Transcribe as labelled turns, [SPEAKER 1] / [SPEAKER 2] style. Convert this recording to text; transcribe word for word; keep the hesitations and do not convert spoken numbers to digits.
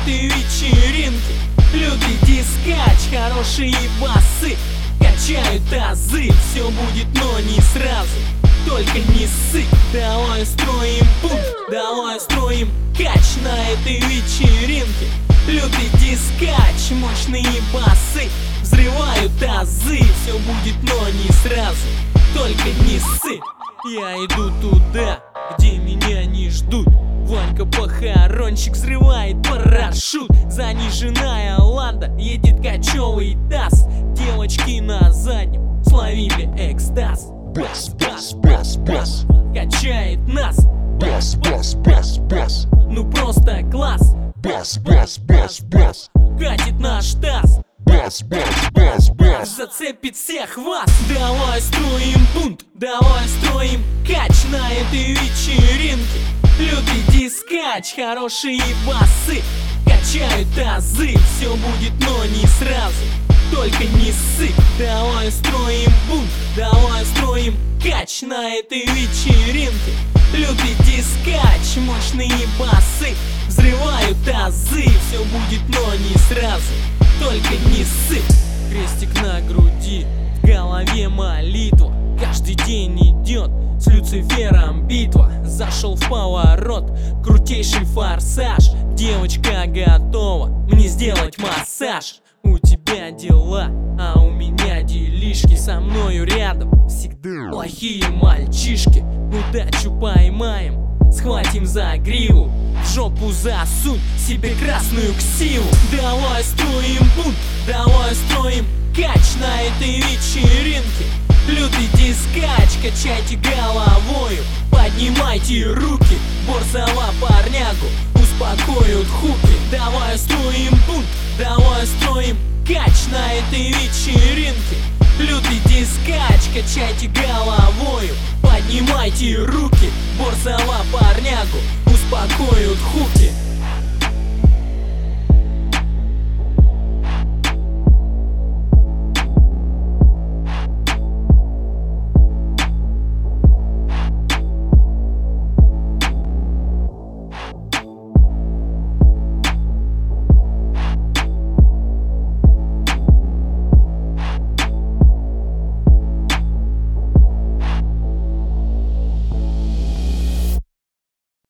[SPEAKER 1] этой вечеринке. Лютый дискач, хорошие басы качают тазы. Все будет, но не сразу, только не ссы. Давай устроим бум, давай устроим кач на этой вечеринке. Лютый дискач, мощные басы взрывают тазы. Все будет, но не сразу, только не ссы. Я иду туда, где меня не ждут. Ванька-похоронщик взрывает парашют. Заниженная ланда, едет кочевый таз. Девочки на заднем словили экстаз.
[SPEAKER 2] Бас, бас, бас, бас.
[SPEAKER 1] Качает нас.
[SPEAKER 2] Бас, бас, бас, бас.
[SPEAKER 1] Ну просто класс.
[SPEAKER 2] Бас, бас, бас, бас.
[SPEAKER 1] Катит наш таз.
[SPEAKER 2] Бас, бас, бас, бас.
[SPEAKER 1] Зацепит всех вас. Давай строим бунт, давай строим кач на этой вечеринке. Лютый дискач, хорошие басы качают тазы. Все будет, но не сразу, только не ссы. Давай строим бунт, давай строим кач на этой вечеринке. Лютый дискач, мощные басы взрывают тазы. Все будет, но не сразу, только не ссы. Крестик на груди, в голове молитва. Каждый день идет с Люцифером битва. Зашел в поворот, крутейший форсаж. Девочка готова мне сделать массаж. У тебя дела, а у меня делишки. Со мною рядом всегда плохие мальчишки. Удачу поймаем, схватим за гриву, в жопу засунь себе красную ксиву. Давай строим бунт, давай строим кач на этой вечеринке. Лютый дискач, качайте головою, поднимайте руки. Борзова парнягу успокоят хуки. Давай строим бунт, давай строим кач на этой вечеринке. Лютый дискач, качайте головою, поднимайте руки. Борзова парнягу успокоят хуки.